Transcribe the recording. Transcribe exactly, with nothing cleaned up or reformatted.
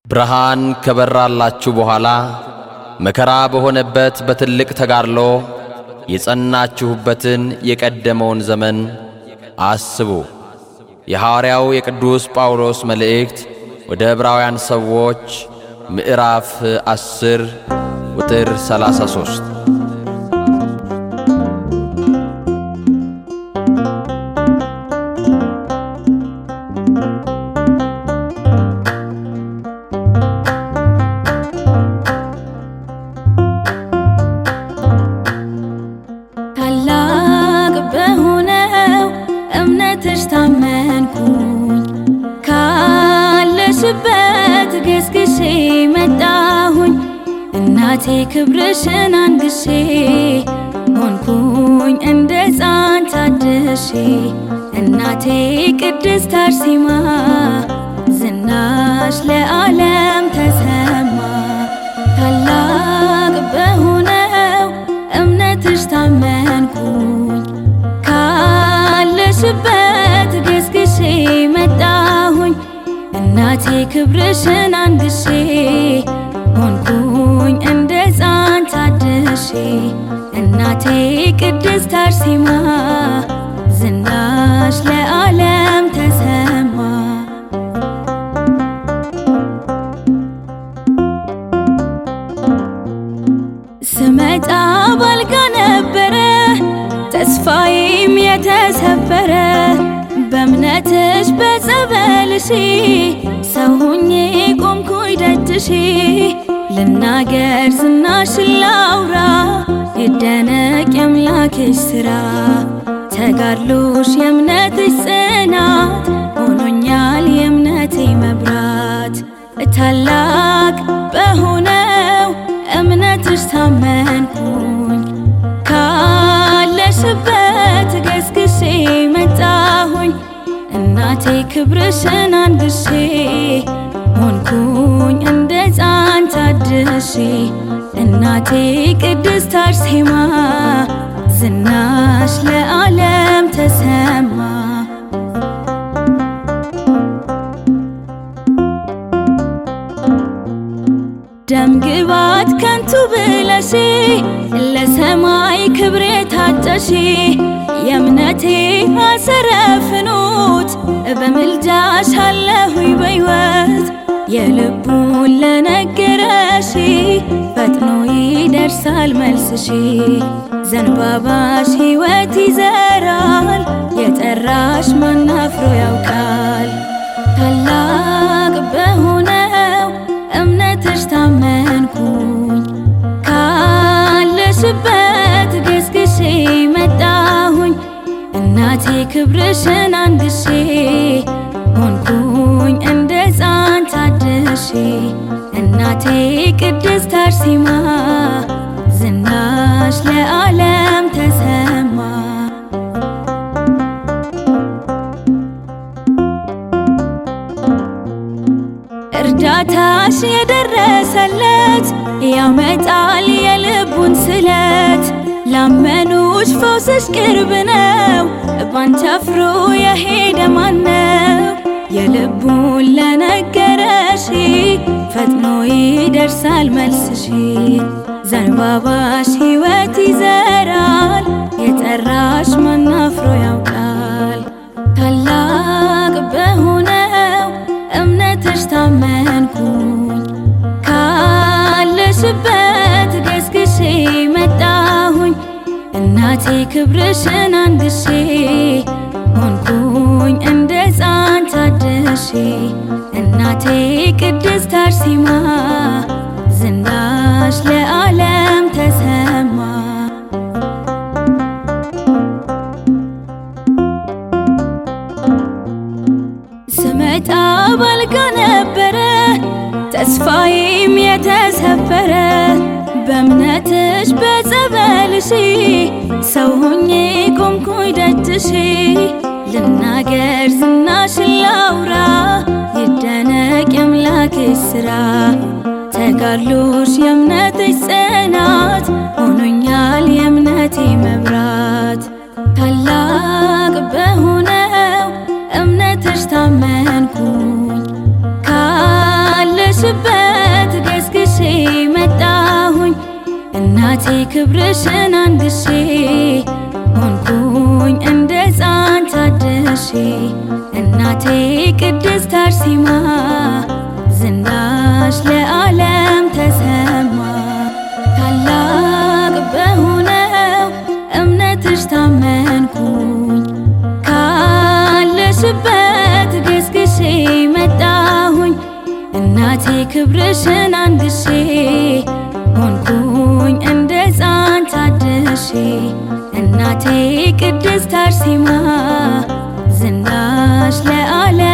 ብርሃን ከበራላችሁ በኋላ መከራ በሆነበት በትልቅ ተጋድሎ የጸናችሁበትን የቀደመውን ዘመን አስቡ። የሐዋርያው የቅዱስ ጳውሎስ መልእክት ወደ ዕብራውያን ሰዎች ምዕራፍ አስር ቁጥር ሰላሳ ሦስት። ካለሽበት ገስግሼ መጣሁኝ እናቴ ክብርሽን አንግሼ ሆንኩኝ እንደ ሕፃን ታድሼ እናቴ ቅድስት አርሴማ ዝናሽ ለዓለም ተሰማ። ታላቅ በሆነው እምነትሽ ታመንኩኝ ካለሽበት ገስግሼ መጣሁኝ እናቴ ክብርሽን አንግሼ ሆንኩኝ እንደ ሕፃን ታድሼ እናቴ ቅድስት አርሴማ ዝናሽ ለዓለም ተሰማ። ስመጣ ባልጋ ነበረ ተስፋዬም የተሰበረ በእምነትሽ በጸበልሽ ሰው ሆኜ ቆምኩኝ ደጅሽ ልናገር ዝናሽን ላውራ ይደነቅ የአምላክሽ ሥራ ተጋድሎሽ የእምነትሽ ጽናት ሆኖኛል የእምነቴ መብራት። ታላቅ በሆነው እምነትሽ ታመንኩኝ ካለሽበት ገስግሼ መጣሁኝ እናቴ ክብርሽን አንግሼ ሆንኩኝ እንደ ሕፃን ታድሼ እናቴ ቅድስት አርሴማ ዝናሽ ለዓለም ተሰማ። ደም ግባት ከንቱ ብለሽ ለሰማይ ክብሬ ታጨሽ የእምነቴ አሰረ ፍኖት በምልጃሽ አለሁኝ በሕይወት የልቡን ለነገረሽ ፈጥኖ ይደርሳል መልስሽ ዘንባባሽ ሕይወት ይዘራል የጠራሽ ማን አፍሮ ያውቃል። ታላቅ በሆነው እምነትሽ ታመንኩኝ ካለሽበት ገስግሼ መጣሁኝ እናቴ ክብርሽን አንግሼ ሆንኩኝ እንደ ሕፃን ታድሼ እናቴ ቅድስት አርሴማ ዝናሽ ለዓለም ተሰማ። እርዳታሽ የደረሰለት ያመጣል የልቡን ስለት ላመኑሽ ፈውስሽ ቅርብ ነው ባንቺ አፍሮ የሄደ ማነው? የልቡን ለነገረሽ ፈጥኖ ይደርሳል መልስሽ ዘንባባሽ ሕይወት ይዘራል የጠራሽ ማን አፍሮ ያውቃል። ታላቅ በሆነው እምነትሽ ታመንኩኝ ካለሽበት ገስግሼ መጣሁኝ እናቴ ክብርሽን አንግሼ ሆንኩኝ እንደ ሕፃን ታድሼ እናቴ ቅድስት አርሴማ ዝናሽ ለዓለም ተሰማ። ስመጣ ባልጋ ነበረ ተስፋዬም የተሰበረ በእምነትሽ በጸበልሽ ሰው ሆኜ ቆምኩኝ ደጅሽ ልናገር ዝናሽን ላውራ ይደነቅ የአምላክሽ ሥራ ተጋድሎሽ የእምነትሽ ጽናት ሆኖኛል የእምነቴ መብራት። ታላቅ በሆነው እምነትሽ ታመንኩኝ ካለሽበት እናቴ ክብርሽን አንግሼ ሆንኩኝ እንደ ሕፃን ታድሼ እናቴ ቅድስት አርሴማ ዝናሽ ለዓለም ተሰማ ታላቅ በሆነው እምነትሽ ታመንኩኝ ካለሽበት ገስግሼ መጣሁኝ እናቴ ክብርሽን አንግሼ ሆንኩኝ እንደ ሕፃን ታድሼ እናቴ ቅድስት አርሴማ ዝናሽ ለዓለም